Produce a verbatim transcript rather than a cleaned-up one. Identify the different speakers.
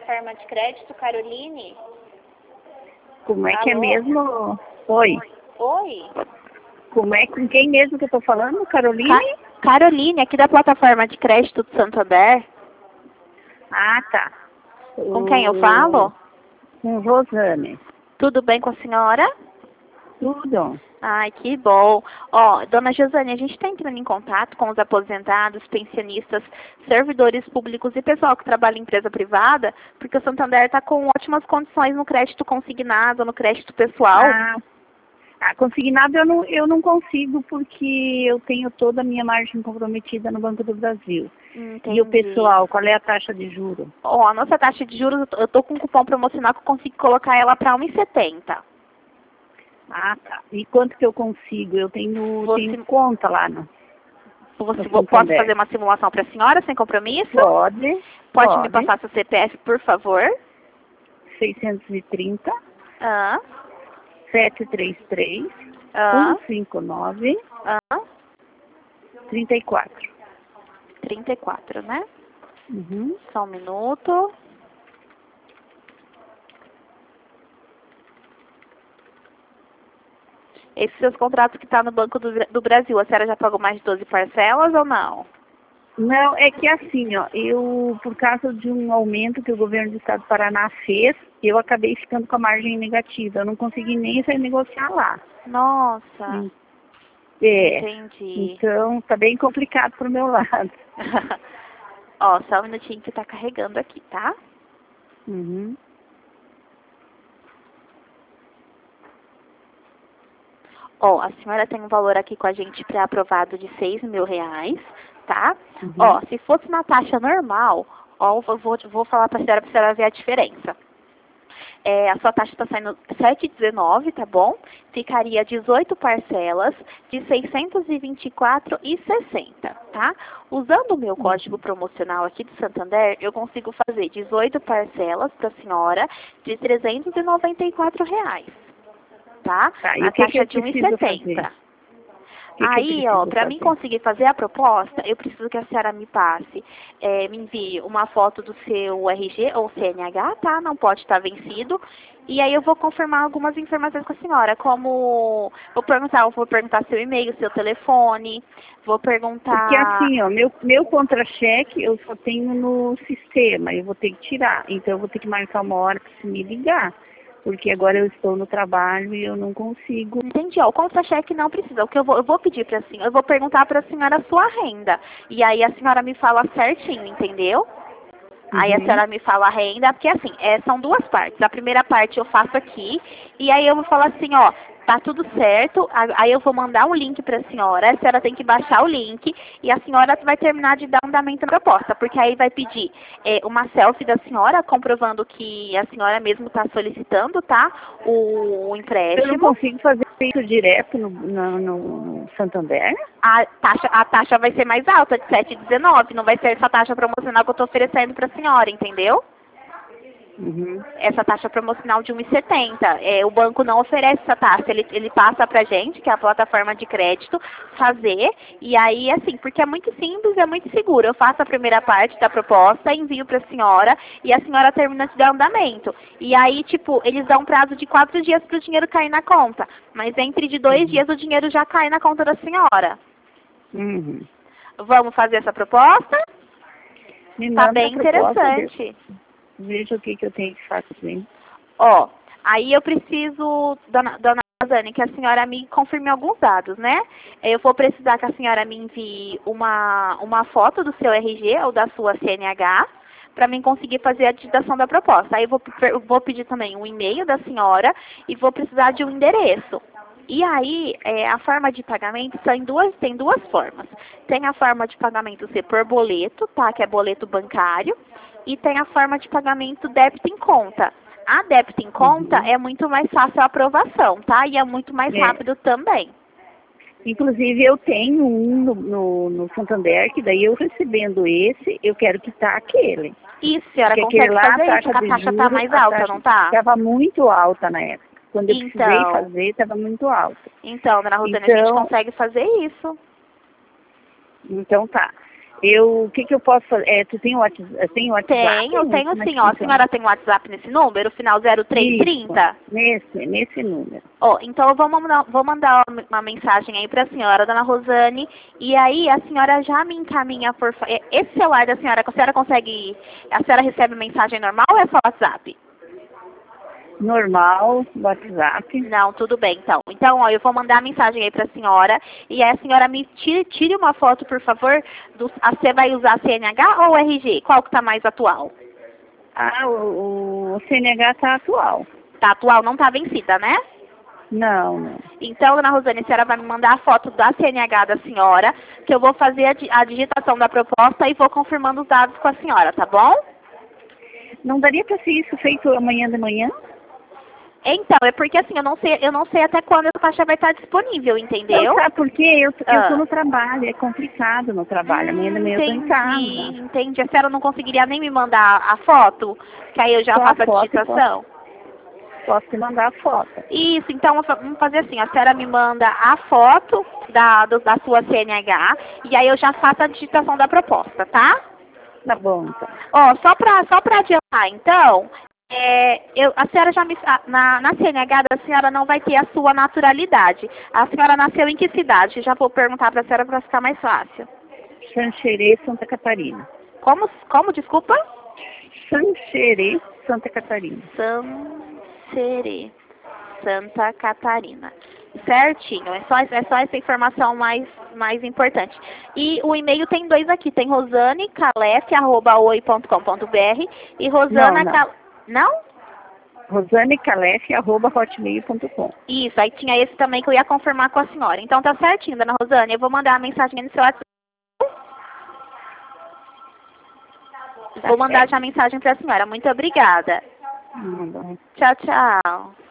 Speaker 1: plataforma de crédito, Caroline?
Speaker 2: Como é que é
Speaker 1: Alô?
Speaker 2: mesmo? Oi.
Speaker 1: Oi?
Speaker 2: Como é, com quem mesmo que eu tô falando? Caroline?
Speaker 1: Ca Caroline, aqui da plataforma de crédito do Santander.
Speaker 2: Ah, tá.
Speaker 1: Com quem eu falo?
Speaker 2: Com Rosane.
Speaker 1: Tudo bem com a senhora?
Speaker 2: Tudo.
Speaker 1: Ai, que bom. Ó, dona Josane, a gente está entrando em contato com os aposentados, pensionistas, servidores públicos e pessoal que trabalha em empresa privada, porque o Santander está com ótimas condições no crédito consignado, no crédito pessoal.
Speaker 2: Ah, ah, consignado eu não, eu não consigo porque eu tenho toda a minha margem comprometida no Banco do Brasil.
Speaker 1: Entendi.
Speaker 2: E o pessoal, qual é a taxa de juros?
Speaker 1: Ó, a nossa taxa de juros, eu tô- eu tô com um cupom promocional que eu consigo colocar ela para um e setenta.
Speaker 2: Ah, tá. E quanto que eu consigo? Eu tenho,
Speaker 1: Você,
Speaker 2: tenho conta lá no,
Speaker 1: você,
Speaker 2: no
Speaker 1: posso
Speaker 2: Santander.
Speaker 1: fazer uma simulação para a senhora sem compromisso?
Speaker 2: Pode.
Speaker 1: Pode me
Speaker 2: Pode.
Speaker 1: passar seu C P F, por favor?
Speaker 2: seiscentos e trinta,
Speaker 1: Ah,
Speaker 2: setecentos e trinta e três,
Speaker 1: ah,
Speaker 2: cento e cinquenta e nove,
Speaker 1: ah.
Speaker 2: trinta e quatro.
Speaker 1: trinta e quatro, né?
Speaker 2: Uhum.
Speaker 1: Só um minuto. Esses seus contratos que estão no Banco do, Bra- do Brasil, a senhora já pagou mais de doze parcelas ou não?
Speaker 2: Não, é que assim, ó, eu, por causa de um aumento que o governo do estado do Paraná fez, eu acabei ficando com a margem negativa. Eu não consegui nem renegociar lá.
Speaker 1: Nossa,
Speaker 2: Hum, É,
Speaker 1: entendi.
Speaker 2: então tá bem complicado pro meu lado.
Speaker 1: Ó, só um minutinho que tá carregando aqui, tá?
Speaker 2: Uhum.
Speaker 1: Ó, a senhora tem um valor aqui com a gente pré-aprovado de seis mil reais, tá?
Speaker 2: Uhum.
Speaker 1: Ó, se fosse na taxa normal, ó, eu vou, vou falar pra senhora pra senhora ver a diferença. É, a sua taxa está saindo sete vírgula dezenove, tá bom? Ficaria dezoito parcelas de seiscentos e vinte e quatro reais e sessenta centavos, tá? Usando o meu código promocional aqui do Santander, eu consigo fazer dezoito parcelas para a senhora de trezentos e noventa e quatro reais, tá?
Speaker 2: Tá, e
Speaker 1: Na
Speaker 2: o que que
Speaker 1: taxa
Speaker 2: eu
Speaker 1: de um e
Speaker 2: preciso fazer?
Speaker 1: setenta.
Speaker 2: O que que eu
Speaker 1: Aí, ó,
Speaker 2: preciso
Speaker 1: para mim
Speaker 2: fazer?
Speaker 1: conseguir fazer a proposta, eu preciso que a senhora me passe, é, me envie uma foto do seu R G ou C N H, tá? Não pode estar vencido. E aí eu vou confirmar algumas informações com a senhora, como vou perguntar, eu vou perguntar seu e-mail, seu telefone, vou
Speaker 2: Porque
Speaker 1: perguntar.
Speaker 2: assim, ó, meu, meu contra-cheque eu só tenho no sistema, eu vou ter que tirar. Então eu vou ter que marcar uma hora para você me ligar. Porque agora eu estou no trabalho e eu não consigo.
Speaker 1: Entendi, ó, o contra-cheque não precisa. O que eu vou, eu vou pedir para a senhora, eu vou perguntar para a senhora a sua renda. E aí a senhora me fala certinho, entendeu? Aí a
Speaker 2: Uhum.
Speaker 1: senhora me fala a renda, porque assim, é, são duas partes. A primeira parte eu faço aqui, e aí eu vou falar assim, ó, tá tudo certo, a- aí eu vou mandar um link para a senhora, a senhora tem que baixar o link, e a senhora vai terminar de dar andamento na proposta, porque aí vai pedir é, uma selfie da senhora, comprovando que a senhora mesmo está solicitando, tá, o, o
Speaker 2: Eu não
Speaker 1: empréstimo.
Speaker 2: consigo fazer isso direto no, no, no Santander?
Speaker 1: A taxa, a taxa vai ser mais alta, de sete vírgula dezenove, não vai ser essa taxa promocional que eu estou oferecendo para a senhora, entendeu?
Speaker 2: Uhum.
Speaker 1: Essa taxa promocional de um e setenta. É, o banco não oferece essa taxa, ele, ele passa pra gente, que é a plataforma de crédito, fazer, e aí, assim, porque é muito simples, é muito seguro. Eu faço a primeira parte da proposta, envio pra senhora, e a senhora termina de dar andamento. E aí, tipo, eles dão um prazo de quatro dias pro dinheiro cair na conta, mas entre de dois
Speaker 2: Uhum.
Speaker 1: dias o dinheiro já cai na conta da senhora.
Speaker 2: Uhum.
Speaker 1: Vamos fazer essa proposta?
Speaker 2: Me
Speaker 1: Tá
Speaker 2: manda
Speaker 1: bem
Speaker 2: a proposta,
Speaker 1: interessante.
Speaker 2: veja o que, que eu tenho que fazer.
Speaker 1: Ó, aí eu preciso, dona, dona Rosane, que a senhora me confirme alguns dados, né? Eu vou precisar que a senhora me envie uma, uma foto do seu R G ou da sua C N H para mim conseguir fazer a digitação da proposta. Aí eu vou, eu vou pedir também um e-mail da senhora e vou precisar de um endereço. E aí, é, a forma de pagamento são duas, tem duas formas. Tem a forma de pagamento ser por boleto, tá? Que é boleto bancário. E tem a forma de pagamento débito em conta. A débito em conta
Speaker 2: Uhum.
Speaker 1: é muito mais fácil a aprovação, tá? E é muito mais
Speaker 2: É.
Speaker 1: rápido também.
Speaker 2: Inclusive eu tenho um no, no, no Santander, que daí eu recebendo esse, eu quero quitar aquele.
Speaker 1: Isso, a senhora
Speaker 2: Porque aquele
Speaker 1: consegue
Speaker 2: lá, a
Speaker 1: fazer isso,
Speaker 2: taxa
Speaker 1: porque a
Speaker 2: de
Speaker 1: taxa tá
Speaker 2: juros,
Speaker 1: mais
Speaker 2: a
Speaker 1: alta,
Speaker 2: taxa
Speaker 1: não tá?
Speaker 2: estava muito alta na época. Quando eu precisei
Speaker 1: Então,
Speaker 2: fazer, estava muito alta.
Speaker 1: então, dona Rosane, a gente
Speaker 2: Então,
Speaker 1: consegue fazer isso.
Speaker 2: então tá. Eu, o que que eu posso fazer? É, tu tem o WhatsApp? Tem o WhatsApp?
Speaker 1: Tenho, eu tenho
Speaker 2: Como é que
Speaker 1: sim, ó. A
Speaker 2: funciona?
Speaker 1: senhora tem WhatsApp nesse número, final zero três trinta?
Speaker 2: Isso, nesse, nesse número.
Speaker 1: Ó, então eu vou mandar, vou mandar uma mensagem aí pra senhora, dona Rosane, e aí a senhora já me encaminha por... fa- é, esse celular da senhora, a senhora consegue... A senhora recebe mensagem normal ou é só WhatsApp?
Speaker 2: Normal, WhatsApp.
Speaker 1: Não, tudo bem, então. Então, ó, eu vou mandar a mensagem aí pra senhora, e aí a senhora me tire, tire uma foto, por favor, do... a- Você vai usar C N H ou R G? Qual que tá mais atual?
Speaker 2: Ah, o, o C N H tá atual.
Speaker 1: Tá atual, não tá vencida, né?
Speaker 2: Não, não.
Speaker 1: Então, dona Rosane, a senhora vai me mandar a foto da C N H da senhora, que eu vou fazer a, di- a digitação da proposta e vou confirmando os dados com a senhora, tá bom?
Speaker 2: Não daria para ser isso feito amanhã de manhã?
Speaker 1: Então, é porque assim, eu não sei, eu não sei até quando essa taxa vai estar disponível, entendeu?
Speaker 2: Não, sabe por quê? Eu, eu
Speaker 1: Ah.
Speaker 2: tô no trabalho, é complicado no trabalho. Amanhã de manhã eu tô em
Speaker 1: Entendi,
Speaker 2: casa.
Speaker 1: entendi. A senhora não conseguiria nem me mandar a foto? Que aí eu já
Speaker 2: Só a
Speaker 1: faço a
Speaker 2: foto,
Speaker 1: digitação?
Speaker 2: Posso te mandar a foto.
Speaker 1: Isso, então vamos fazer assim, a senhora me manda a foto da, do- da sua C N H e aí eu já faço a digitação da proposta, tá?
Speaker 2: Tá bom, então.
Speaker 1: Ó, só pra, só pra adiantar, então, é, eu, a senhora já me, a- na, na C N H da senhora não vai ter a sua naturalidade. A senhora nasceu em que cidade? Já vou perguntar pra senhora pra ficar mais fácil.
Speaker 2: Xanxerê, Santa Catarina.
Speaker 1: Como, como, desculpa?
Speaker 2: Xanxerê, Santa Catarina.
Speaker 1: Sancerê, Santa Catarina. Certinho, é só, é só essa informação mais, mais importante. E o e-mail tem dois aqui, tem rosane calef arroba oi ponto com ponto br e Rosana
Speaker 2: Não, não.
Speaker 1: Cal... Não?
Speaker 2: Rosane Calef, arroba hotmail ponto com.
Speaker 1: Isso, aí tinha esse também que eu ia confirmar com a senhora. Então tá certinho, dona Rosane, eu vou mandar a mensagem no seu WhatsApp.
Speaker 2: Tá
Speaker 1: Vou mandar
Speaker 2: certo?
Speaker 1: já a mensagem para a senhora. Muito obrigada.
Speaker 2: Tá bom.
Speaker 1: Tchau, tchau.